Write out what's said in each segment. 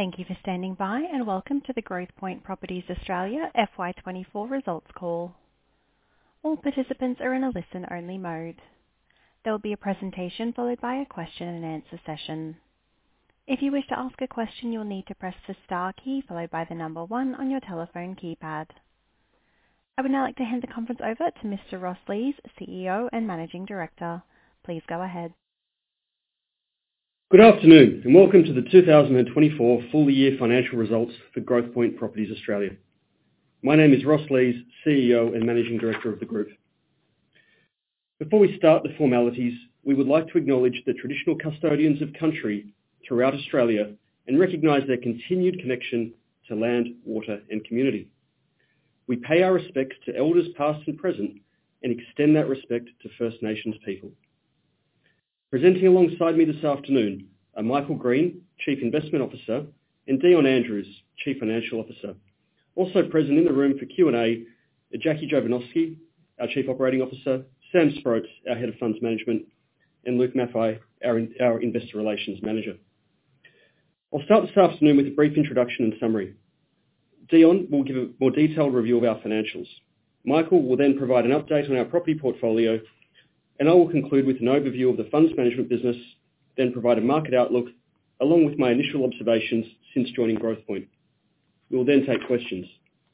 Thank you for standing by, and welcome to the Growthpoint Properties Australia FY24 results call. All participants are in a listen-only mode. There will be a presentation followed by a question and answer session. If you wish to ask a question, you'll need to press the star key followed by the number 1 on your telephone keypad. I would now like to hand the conference over to Mr. Ross Lees, CEO and Managing Director. Please go ahead. Good afternoon, and welcome to the 2024 full year financial results for Growthpoint Properties Australia. My name is Ross Lees, CEO and Managing Director of the group. Before we start the formalities, we would like to acknowledge the traditional custodians of country throughout Australia and recognise their continued connection to land, water and community. We pay our respects to elders past and present and extend that respect to First Nations people. Presenting alongside me this afternoon are Michael Green, Chief Investment Officer, and Dion Andrews, Chief Financial Officer. Also present in the room for Q&A are Jackie Jovanovski, our Chief Operating Officer, Sam Sproats, our Head of Funds Management, and Luke Maffei, our Investor Relations Manager. I'll start this afternoon with a brief introduction and summary. Dion will give a more detailed review of our financials. Michael will then provide an update on our property portfolio, and I will conclude with an overview of the funds management business, then provide a market outlook, along with my initial observations since joining Growthpoint. We will then take questions.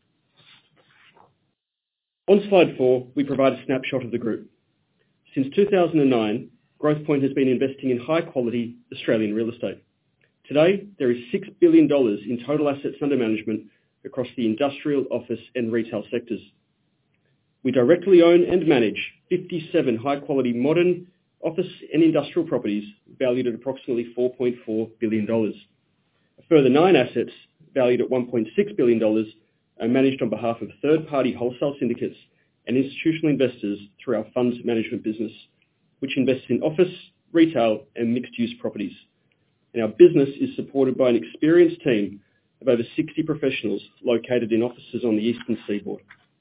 On slide 4, we provide a snapshot of the group. Since 2009, Growthpoint has been investing in high-quality Australian real estate. Today, there is $6 billion in total assets under management across the industrial, office and retail sectors. We directly own and manage 57 high-quality modern office and industrial properties valued at approximately $4.4 billion. A further 9 assets valued at $1.6 billion are managed on behalf of third-party wholesale syndicates and institutional investors through our funds management business, which invests in office, retail and mixed-use properties. And our business is supported by an experienced team of over 60 professionals located in offices on the eastern seaboard.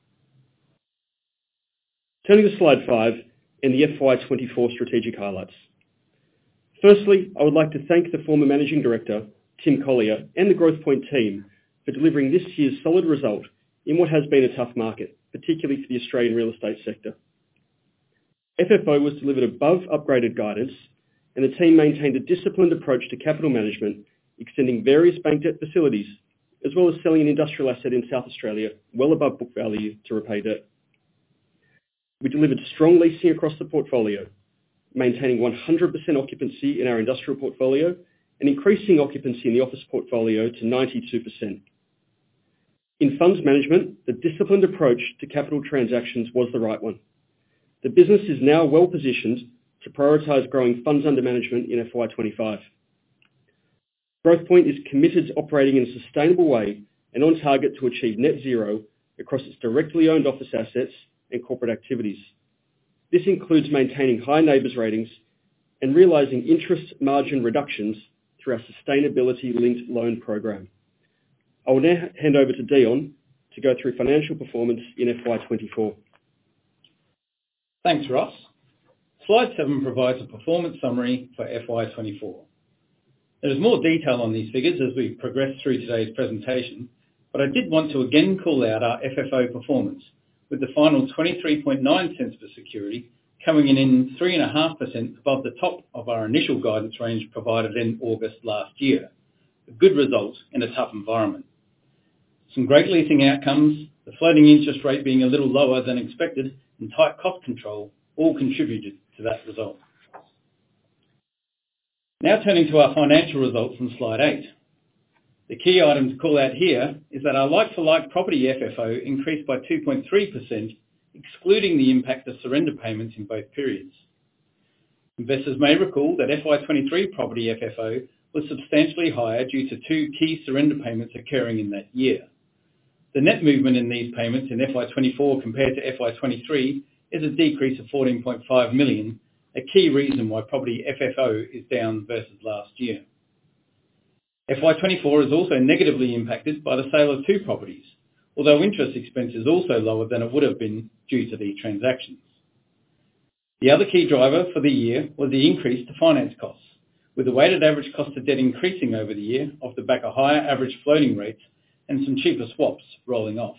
Turning to slide 5 and the FY24 strategic highlights. Firstly, I would like to thank the former Managing Director, Tim Collier, and the Growthpoint team for delivering this year's solid result in what has been a tough market, particularly for the Australian real estate sector. FFO was delivered above upgraded guidance, and the team maintained a disciplined approach to capital management, extending various bank debt facilities, as well as selling an industrial asset in South Australia well above book value to repay debt. We delivered strong leasing across the portfolio, maintaining 100% occupancy in our industrial portfolio and increasing occupancy in the office portfolio to 92%. In funds management, the disciplined approach to capital transactions was the right one. The business is now well positioned to prioritise growing funds under management in FY25. Growthpoint is committed to operating in a sustainable way and on target to achieve net zero across its directly owned office assets and corporate activities. This includes maintaining high NABERS ratings and realising interest margin reductions through our sustainability-linked loan program. I will now hand over to Dion to go through financial performance in FY24. Thanks, Ross. Slide 7 provides a performance summary for FY24. There is more detail on these figures as we progress through today's presentation, but I did want to again call out our FFO performance, with the final 23.9 cents per security coming in 3.5% above the top of our initial guidance range provided in August last year. A good result in a tough environment. Some great leasing outcomes, the floating interest rate being a little lower than expected, and tight cost control all contributed to that result. Now turning to our financial results on slide 8. The key item to call out here is that our like-for-like property FFO increased by 2.3%, excluding the impact of surrender payments in both periods. Investors may recall that FY23 property FFO was substantially higher due to 2 key surrender payments occurring in that year. The net movement in these payments in FY24 compared to FY23 is a decrease of $14.5 million, a key reason why property FFO is down versus last year. FY24 is also negatively impacted by the sale of 2 properties, although interest expense is also lower than it would have been due to these transactions. The other key driver for the year was the increase to finance costs, with the weighted average cost of debt increasing over the year off the back of higher average floating rates and some cheaper swaps rolling off.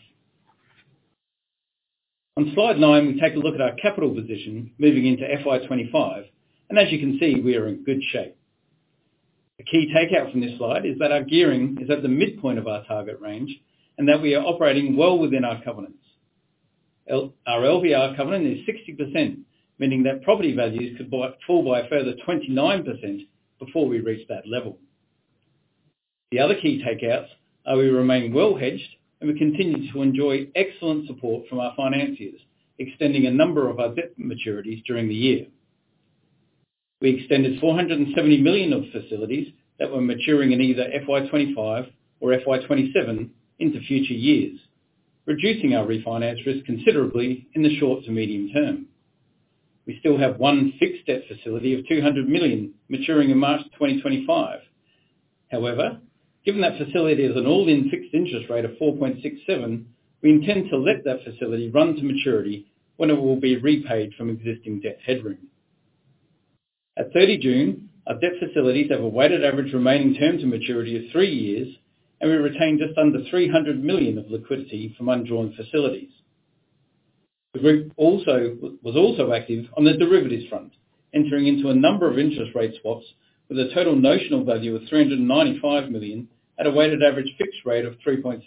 On slide 9, we take a look at our capital position moving into FY25, and as you can see, we are in good shape. The key takeout from this slide is that our gearing is at the midpoint of our target range and that we are operating well within our covenants. Our LVR covenant is 60%, meaning that property values could fall by a further 29% before we reach that level. The other key takeouts are we remain well hedged and we continue to enjoy excellent support from our financiers, extending a number of our debt maturities during the year. We extended $470 million of facilities that were maturing in either FY25 or FY27 into future years, reducing our refinance risk considerably in the short to medium term. We still have one fixed debt facility of $200 million maturing in March 2025. However, given that facility is an all-in fixed interest rate of 4.67, we intend to let that facility run to maturity when it will be repaid from existing debt headroom. At 30 June, our debt facilities have a weighted average remaining term to maturity of 3 years, and we retain just under $300 million of liquidity from undrawn facilities. The group was also active on the derivatives front, entering into a number of interest rate swaps with a total notional value of $395 million at a weighted average fixed rate of 3.7%.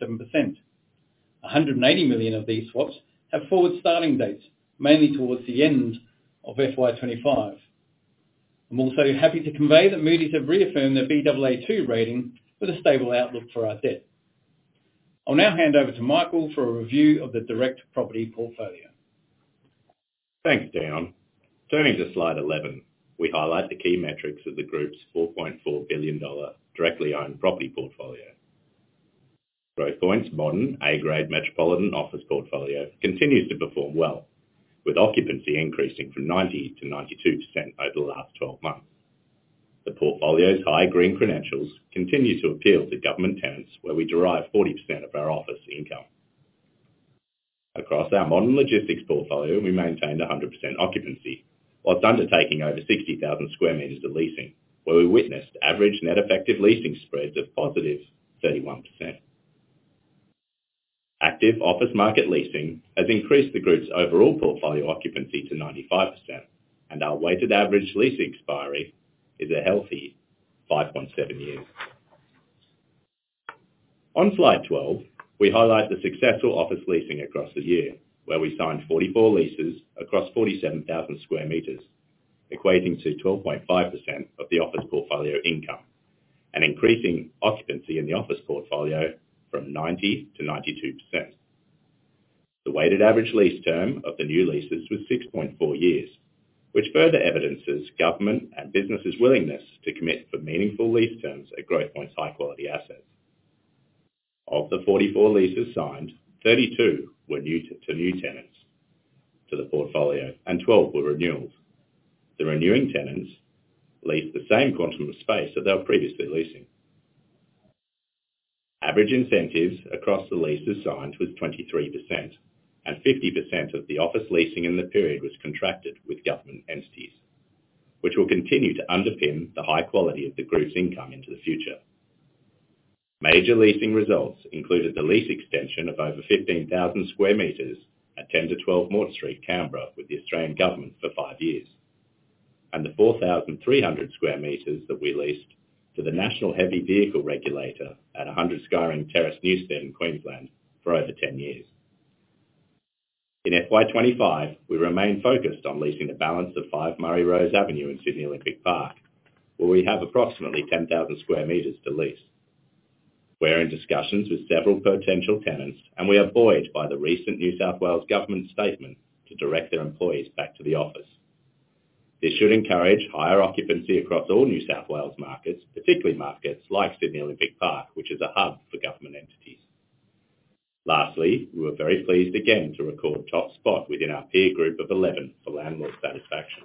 $180 million of these swaps have forward starting dates, mainly towards the end of FY25. I'm also happy to convey that Moody's have reaffirmed their Baa2 rating with a stable outlook for our debt. I'll now hand over to Michael for a review of the direct property portfolio. Thanks, Dion. Turning to slide 11, we highlight the key metrics of the group's $4.4 billion directly owned property portfolio. Growthpoint's modern A-grade metropolitan office portfolio continues to perform well, with occupancy increasing from 90 to 92% over the last 12 months. The portfolio's high green credentials continue to appeal to government tenants, where we derive 40% of our office income. Across our modern logistics portfolio, we maintained 100% occupancy, whilst undertaking over 60,000 square metres of leasing, where we witnessed average net effective leasing spreads of positive 31%. Active office market leasing has increased the group's overall portfolio occupancy to 95%, and our weighted average lease expiry is a healthy 5.7 years. On slide 12, we highlight the successful office leasing across the year, where we signed 44 leases across 47,000 square metres, equating to 12.5% of the office portfolio income, and increasing occupancy in the office portfolio from 90 to 92%. The weighted average lease term of the new leases was 6.4 years, which further evidences government and businesses' willingness to commit for meaningful lease terms at Growthpoint's high-quality assets. Of the 44 leases signed, 32 were new tenants to the portfolio, and 12 were renewals. The renewing tenants leased the same quantum of space that they were previously leasing. Average incentives across the leases signed was 23%, and 50% of the office leasing in the period was contracted with government entities, which will continue to underpin the high quality of the group's income into the future. Major leasing results included the lease extension of over 15,000 square metres at 10 to 12 Mort Street, Canberra, with the Australian Government for 5 years, and the 4,300 square metres that we leased to the National Heavy Vehicle Regulator at 100 Skyring Terrace, Newstead, Queensland, for over 10 years. In FY25, we remain focused on leasing the balance of 5 Murray Rose Avenue in Sydney Olympic Park, where we have approximately 10,000 square metres to lease. We're in discussions with several potential tenants, and we are buoyed by the recent New South Wales Government statement to direct their employees back to the office. This should encourage higher occupancy across all New South Wales markets, particularly markets like Sydney Olympic Park, which is a hub for government entities. Lastly, we were very pleased again to record top spot within our peer group of 11 for landlord satisfaction.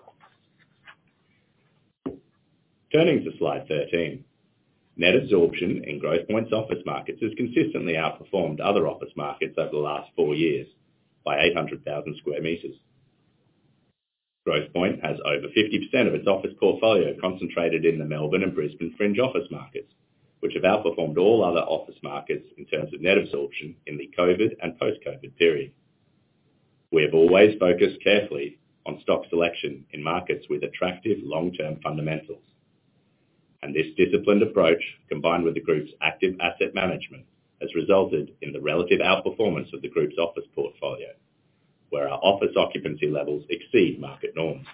Turning to slide 13. Net absorption in Growthpoint's office markets has consistently outperformed other office markets over the last 4 years by 800,000 square metres. Growthpoint has over 50% of its office portfolio concentrated in the Melbourne and Brisbane fringe office markets, which have outperformed all other office markets in terms of net absorption in the COVID and post-COVID period. We have always focused carefully on stock selection in markets with attractive long-term fundamentals. And this disciplined approach, combined with the group's active asset management, has resulted in the relative outperformance of the group's office portfolio, where our office occupancy levels exceed market norms.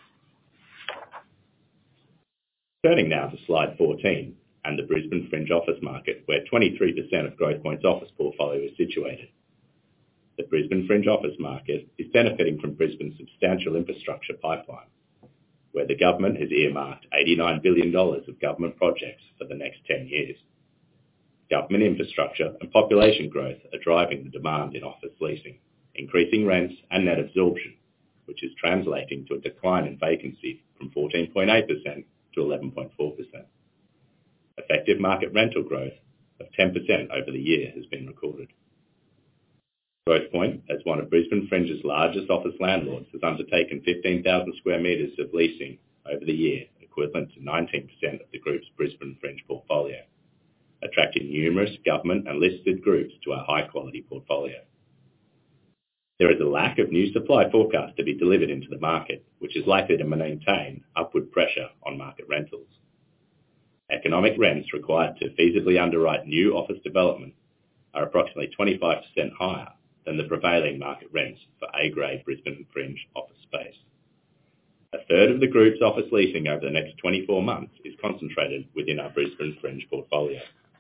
Turning now to slide 14 and the Brisbane fringe office market, where 23% of Growthpoint's office portfolio is situated. The Brisbane fringe office market is benefiting from Brisbane's substantial infrastructure pipeline, where the government has earmarked $89 billion of government projects for the next 10 years. Government infrastructure and population growth are driving the demand in office leasing, increasing rents and net absorption, which is translating to a decline in vacancy from 14.8% to 11.4%. Effective market rental growth of 10% over the year has been recorded. Growthpoint, as one of Brisbane Fringe's largest office landlords, has undertaken 15,000 square metres of leasing over the year, equivalent to 19% of the group's Brisbane Fringe portfolio, attracting numerous government and listed groups to our high-quality portfolio. There is a lack of new supply forecast to be delivered into the market, which is likely to maintain upward pressure on market rentals. Economic rents required to feasibly underwrite new office development are approximately 25% higher than the prevailing market rents for A-grade Brisbane Fringe office space. A third of the group's office leasing over the next 24 months is concentrated within our Brisbane Fringe portfolio.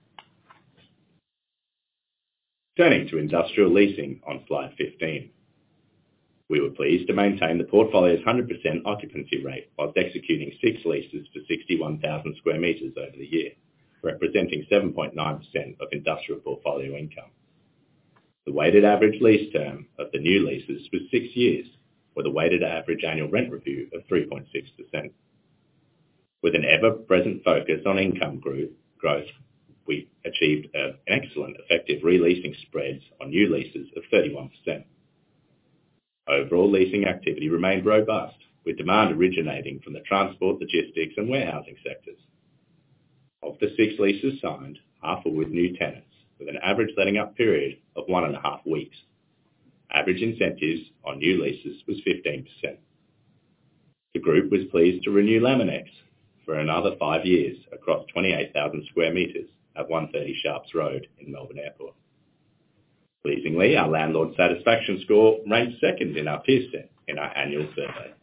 Turning to industrial leasing on slide 15. We were pleased to maintain the portfolio's 100% occupancy rate whilst executing 6 leases for 61,000 square metres over the year, representing 7.9% of industrial portfolio income. The weighted average lease term of the new leases was 6 years, with a weighted average annual rent review of 3.6%. With an ever-present focus on income growth, we achieved an excellent effective re-leasing spreads on new leases of 31%. Overall leasing activity remained robust, with demand originating from the transport, logistics and warehousing sectors. Of the 6 leases signed, half were with new tenants, with an average letting up period of 1.5 weeks. Average incentives on new leases was 15%. The group was pleased to renew Laminex for another 5 years across 28,000 square metres at 130 Sharps Road in Melbourne Airport. Pleasingly, our landlord satisfaction score ranked second in our peer set in our annual survey.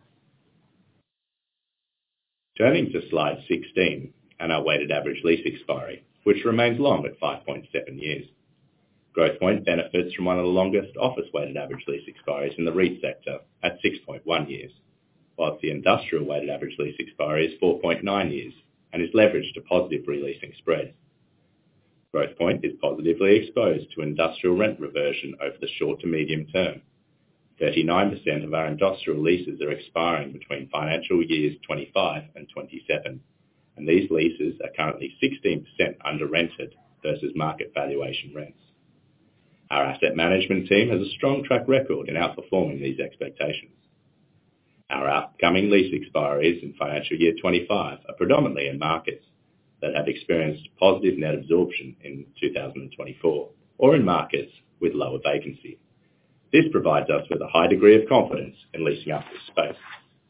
Turning to slide 16 and our weighted average lease expiry, which remains long at 5.7 years. Growthpoint benefits from one of the longest office weighted average lease expiries in the REIT sector at 6.1 years, whilst the industrial weighted average lease expiry is 4.9 years and is leveraged to positive re-leasing spreads. Growthpoint is positively exposed to industrial rent reversion over the short to medium term. 39% of our industrial leases are expiring between financial years 25 and 27, and these leases are currently 16% under-rented versus market valuation rents. Our asset management team has a strong track record in outperforming these expectations. Our upcoming lease expiries in financial year 25 are predominantly in markets that have experienced positive net absorption in 2024, or in markets with lower vacancy. This provides us with a high degree of confidence in leasing up this space.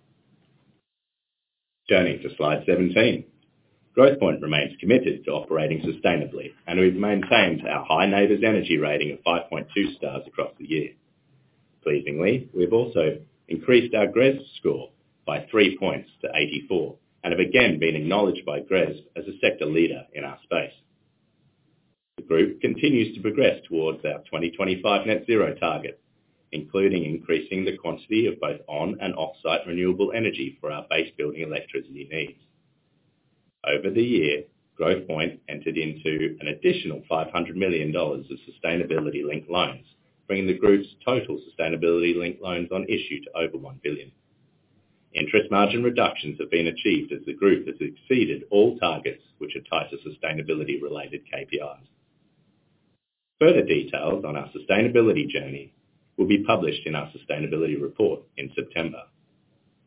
Turning to slide 17. Growthpoint remains committed to operating sustainably, and we've maintained our high NABERS energy rating of 5.2 stars across the year. Pleasingly, we've also increased our GRESB score by 3 points to 84, and have again been acknowledged by GRESB as a sector leader in our space. The group continues to progress towards our 2025 net zero target, including increasing the quantity of both on and off-site renewable energy for our base building electricity needs. Over the year, Growthpoint entered into an additional $500 million of sustainability-linked loans, bringing the group's total sustainability-linked loans on issue to over $1 billion. Interest margin reductions have been achieved as the group has exceeded all targets which are tied to sustainability-related KPIs. Further details on our sustainability journey will be published in our sustainability report in September.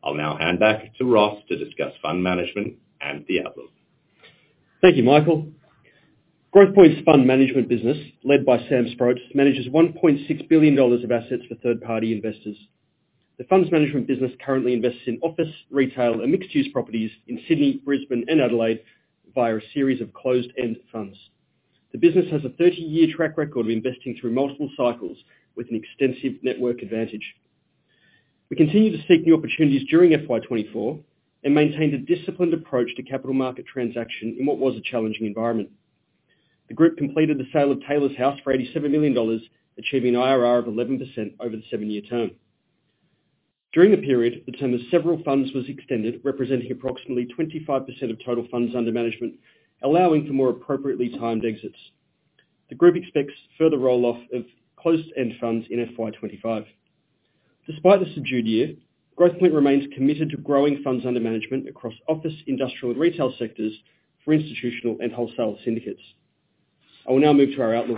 I'll now hand back to Ross to discuss fund management and the outlook. Thank you, Michael. Growthpoint's fund management business, led by Sam Sproats, manages $1.6 billion of assets for third-party investors. The funds management business currently invests in office, retail and mixed-use properties in Sydney, Brisbane and Adelaide via a series of closed-end funds. The business has a 30-year track record of investing through multiple cycles with an extensive network advantage. We continue to seek new opportunities during FY24 and maintained a disciplined approach to capital market transaction in what was a challenging environment. The group completed the sale of Taylor's House for $87 million, achieving an IRR of 11% over the 7-year term. During the period, the term of several funds was extended, representing approximately 25% of total funds under management, allowing for more appropriately timed exits. The group expects further roll-off of closed-end funds in FY25. Despite the subdued year, Growthpoint remains committed to growing funds under management across office, industrial and retail sectors for institutional and wholesale syndicates. I will now move to our outlook.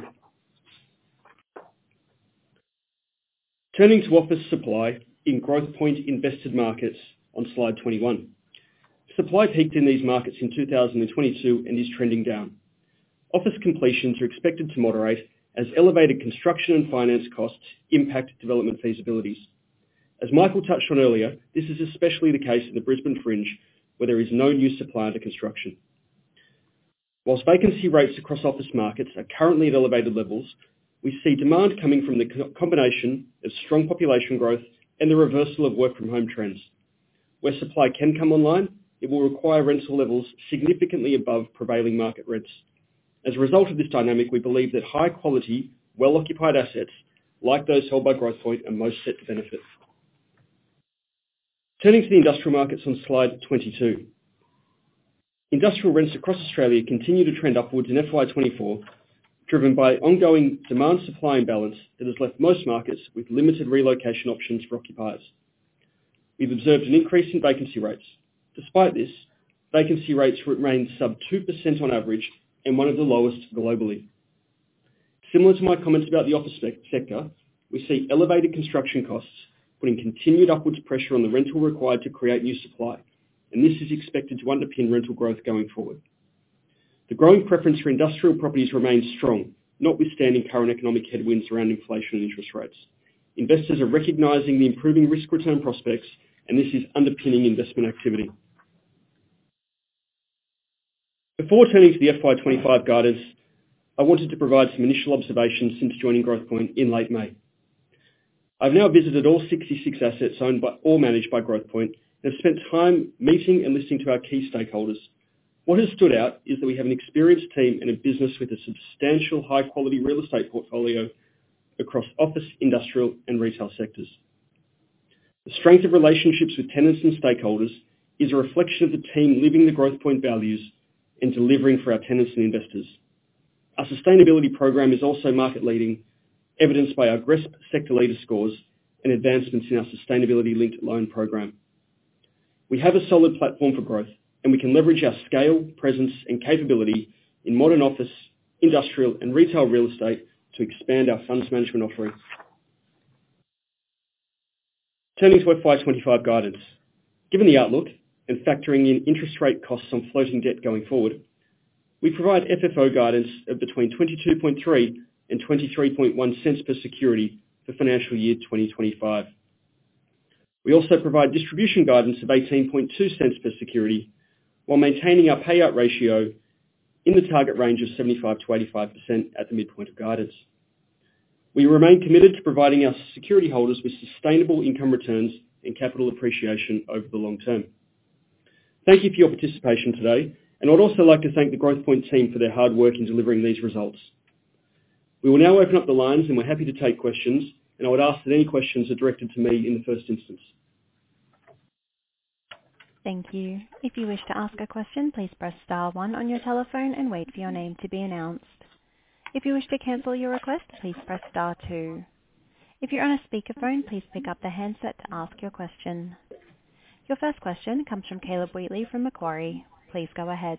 Turning to office supply in Growthpoint invested markets on slide 21. Supply peaked in these markets in 2022 and is trending down. Office completions are expected to moderate as elevated construction and finance costs impact development feasibilities. As Michael touched on earlier, this is especially the case in the Brisbane Fringe, where there is no new supply under construction. Whilst vacancy rates across office markets are currently at elevated levels, we see demand coming from the combination of strong population growth and the reversal of work from home trends. Where supply can come online, it will require rental levels significantly above prevailing market rents. As a result of this dynamic, we believe that high quality, well-occupied assets, like those held by Growthpoint, are most set to benefit. Turning to the industrial markets on slide 22. Industrial rents across Australia continue to trend upwards in FY24, driven by ongoing demand-supply imbalance that has left most markets with limited relocation options for occupiers. We've observed an increase in vacancy rates. Despite this, vacancy rates remain sub 2% on average and one of the lowest globally. Similar to my comments about the office sector, we see elevated construction costs putting continued upwards pressure on the rental required to create new supply, and this is expected to underpin rental growth going forward. The growing preference for industrial properties remains strong, notwithstanding current economic headwinds around inflation and interest rates. Investors are recognising the improving risk-return prospects, and this is underpinning investment activity. Before turning to the FY25 guidance, I wanted to provide some initial observations since joining Growthpoint in late May. I've now visited all 66 assets owned by or managed by Growthpoint and have spent time meeting and listening to our key stakeholders. What has stood out is that we have an experienced team and a business with a substantial high-quality real estate portfolio across office, industrial and retail sectors. The strength of relationships with tenants and stakeholders is a reflection of the team living the Growthpoint values and delivering for our tenants and investors. Our sustainability program is also market-leading, evidenced by our GRESB sector leader scores and advancements in our sustainability-linked loan program. We have a solid platform for growth, and we can leverage our scale, presence and capability in modern office, industrial and retail real estate to expand our funds management offering. Turning to FY25 guidance. Given the outlook and factoring in interest rate costs on floating debt going forward, we provide FFO guidance of between 22.3 and 23.1 cents per security for financial year 2025. We also provide distribution guidance of 18.2 cents per security, while maintaining our payout ratio in the target range of 75 to 85% at the midpoint of guidance. We remain committed to providing our security holders with sustainable income returns and capital appreciation over the long term. Thank you for your participation today, and I'd also like to thank the Growthpoint team for their hard work in delivering these results. We will now open up the lines and we're happy to take questions, and I would ask that any questions are directed to me in the first instance. Thank you. If you wish to ask a question, please press star 1 on your telephone and wait for your name to be announced. If you wish to cancel your request, please press star 2. If you're on a speakerphone, please pick up the handset to ask your question. Your first question comes from Caleb Wheatley from Macquarie. Please go ahead.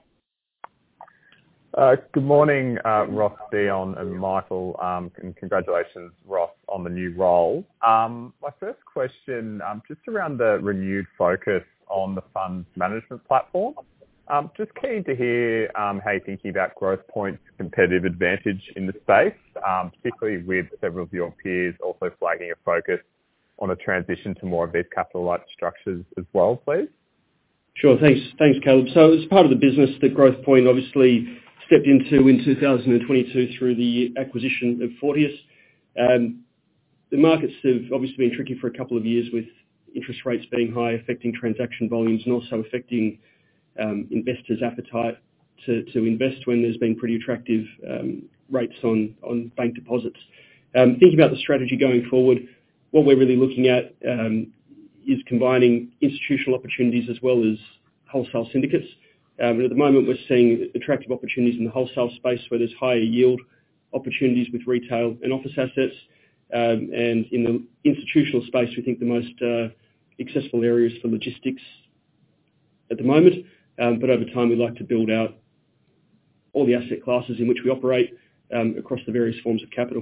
Good morning, Ross, Dion and Michael, and congratulations, Ross, on the new role. My first question, just around the renewed focus on the funds management platform. Just keen to hear how you're thinking about Growthpoint's competitive advantage in the space, particularly with several of your peers also flagging a focus on a transition to more of these capital-light structures as well, please. Sure. Thanks, Caleb. So as part of the business that Growthpoint obviously stepped into in 2022 through the acquisition of Fortius, the markets have obviously been tricky for a couple of years with interest rates being high, affecting transaction volumes and also affecting investors' appetite to invest when there's been pretty attractive rates on bank deposits. Thinking about the strategy going forward, what we're really looking at is combining institutional opportunities as well as wholesale syndicates. And at the moment, we're seeing attractive opportunities in the wholesale space where there's higher yield opportunities with retail and office assets. And in the institutional space, we think the most accessible areas for logistics at the moment. But over time, we'd like to build out all the asset classes in which we operate across the various forms of capital.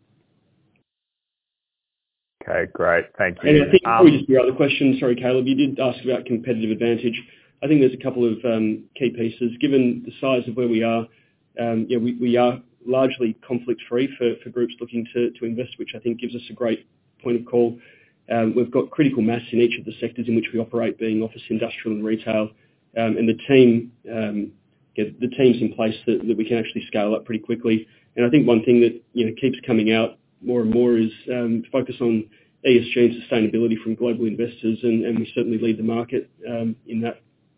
Okay, great. Thank you. And I think probably just your other question, sorry, Caleb, you did ask about competitive advantage. I think there's a couple of key pieces. Given the size of where we are, we are largely conflict-free for groups looking to invest, which I think gives us a great point of call. We've got critical mass in each of the sectors in which we operate, being office, industrial and retail. And the team's in place that we can actually scale up pretty quickly. And I think one thing that keeps coming out more and more is focus on ESG and sustainability from global investors, and we certainly lead the market in that.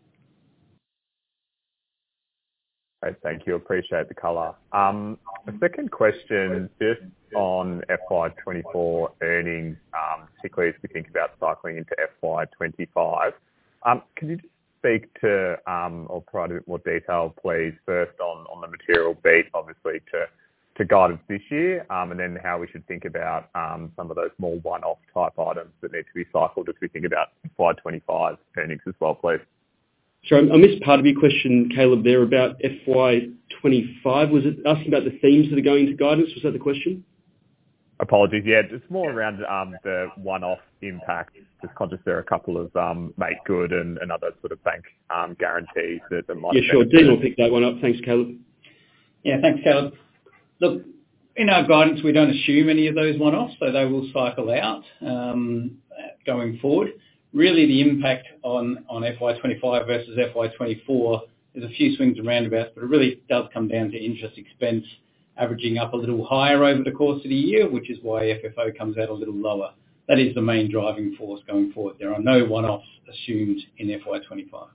Great, thank you. Appreciate the colour. A second question, just on FY24 earnings, particularly as we think about cycling into FY25. Can you just speak to or provide a bit more detail, please, first on the material beat, obviously, to guidance this year, and then how we should think about some of those more one-off type items that need to be cycled as we think about FY25 earnings as well, please. Sorry, I missed part of your question, Caleb, there about FY25. Was it asking about the themes that are going into guidance? Was that the question? Apologies, yeah, just more around the one-off impact. Just conscious there are a couple of make good and other sort of bank guarantees that might. Yeah, sure. Dean will pick that one up. Thanks, Caleb. Yeah, thanks, Caleb. Look, in our guidance, we don't assume any of those one-offs, so they will cycle out going forward. Really, the impact on FY25 versus FY24 is a few swings and roundabouts, but it really does come down to interest expense averaging up a little higher over the course of the year, which is why FFO comes out a little lower. That is the main driving force going forward. There are no one-offs assumed in FY25.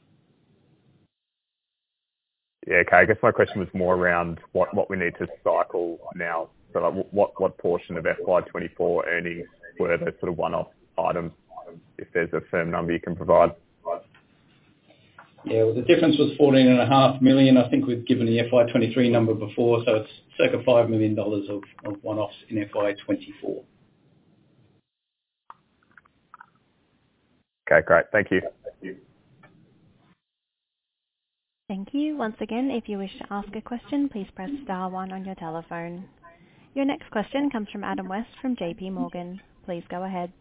Yeah, okay. I guess my question was more around what we need to cycle now. So like what portion of FY24 earnings were those sort of one-off items, if there's a firm number you can provide? Yeah, well, the difference was $14.5 million. I think we've given the FY23 number before, so it's circa $5 million of one-offs in FY24. Okay, great. Thank you. Thank you. Once again, if you wish to ask a question, please press star one on your telephone. Your next question comes from Adam West from JP Morgan. Please go ahead.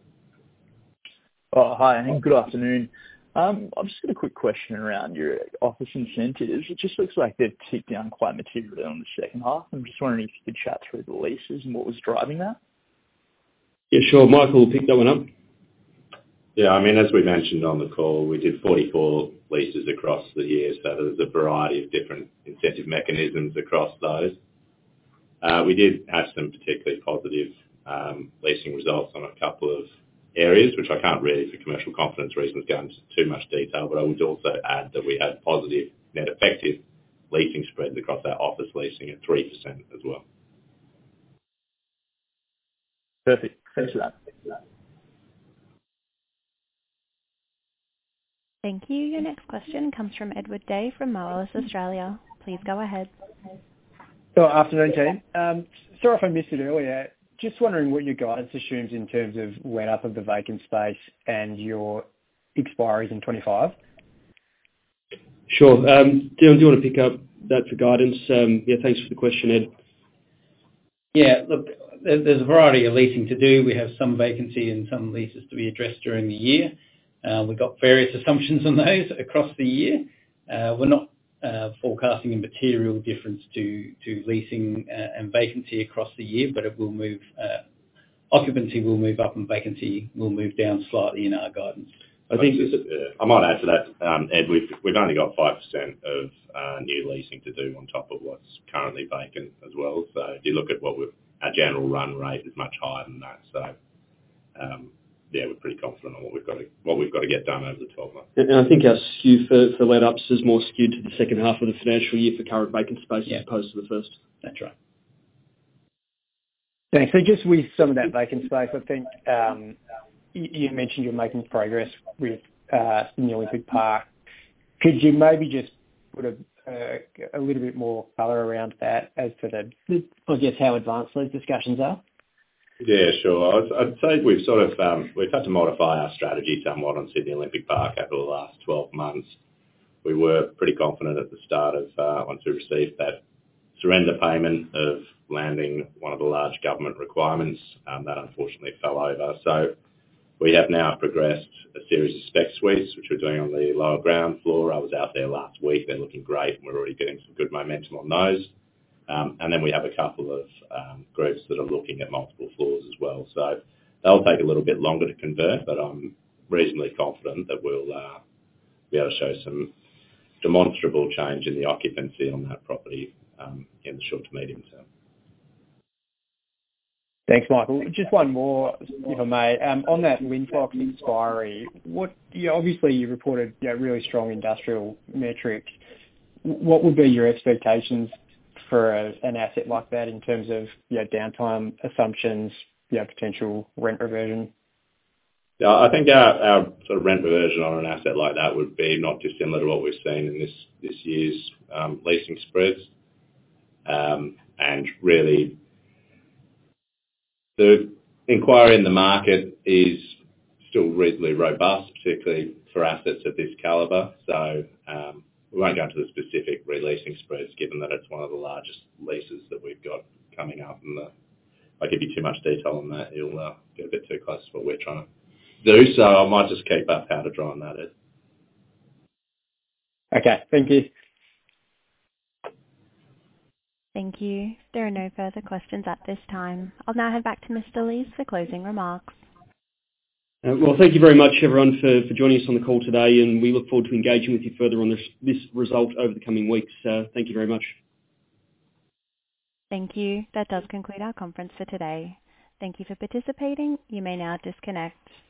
Oh, hi, and good afternoon. I've just got a quick question around your office incentives. It just looks like they've ticked down quite materially on the second half. I'm just wondering if you could chat through the leases and what was driving that. Yeah, sure. Michael will pick that one up. Yeah, I mean, as we mentioned on the call, we did 44 leases across the year, so there's a variety of different incentive mechanisms across those. We did have some particularly positive leasing results on a couple of areas, which I can't really, for commercial confidence reasons, go into too much detail, but I would also add that we had positive net effective leasing spreads across our office leasing at 3% as well. Perfect. Thanks for that. Thank you. Your next question comes from Edward Day from Moelis Australia. Please go ahead. Good afternoon, team. Sorry if I missed it earlier. Just wondering what your guidance assumes in terms of let up of the vacant space and your expiries in 25. Sure. Dion, do you want to pick up that for guidance? Yeah, thanks for the question, Ed. Yeah, look, there's a variety of leasing to do. We have some vacancy and some leases to be addressed during the year. We've got various assumptions on those across the year. We're not forecasting a material difference to leasing and vacancy across the year, but it will move. Occupancy will move up and vacancy will move down slightly in our guidance. I think I might add to that, Ed. We've only got 5% of new leasing to do on top of what's currently vacant as well. So if you look at our general run rate is much higher than that. So yeah, we're pretty confident on what we've got to get done over the 12 months. And I think our skew for let ups is more skewed to the second half of the financial year for current vacant space as opposed to the first. That's right. Thanks. So just with some of that vacant space, I think you mentioned you're making progress with Sydney Olympic Park. Could you maybe just put a little bit more colour around that as to I guess, how advanced those discussions are? Yeah, sure. I'd say we've had to modify our strategy somewhat on Sydney Olympic Park over the last 12 months. We were pretty confident at the start of once we received that surrender payment of landing one of the large government requirements. That unfortunately fell over. So we have now progressed a series of spec suites, which we're doing on the lower ground floor. I was out there last week. They're looking great, and we're already getting some good momentum on those. And then we have a couple of groups that are looking at multiple floors as well. So they'll take a little bit longer to convert, but I'm reasonably confident that we'll be able to show some demonstrable change in the occupancy on that property in the short to medium term. Thanks, Michael. Just one more, if I may. On that Linfox expiry, obviously you reported really strong industrial metrics. What would be your expectations for an asset like that in terms of downtime assumptions, potential rent reversion? Yeah, I think our sort of rent reversion on an asset like that would be not dissimilar to what we've seen in this year's leasing spreads. And really, the inquiry in the market is still reasonably robust, particularly for assets of this calibre. So we won't go into the specific releasing spreads, given that it's one of the largest leases that we've got coming up. And if I give you too much detail on that, you'll get a bit too close to what we're trying to do. So I might just keep our powder dry on that, Ed. Okay, thank you. Thank you. There are no further questions at this time. I'll now head back to Mr. Lees for closing remarks. Well, thank you very much, everyone, for joining us on the call today, and we look forward to engaging with you further on this result over the coming weeks. Thank you very much. Thank you. That does conclude our conference for today. Thank you for participating. You may now disconnect.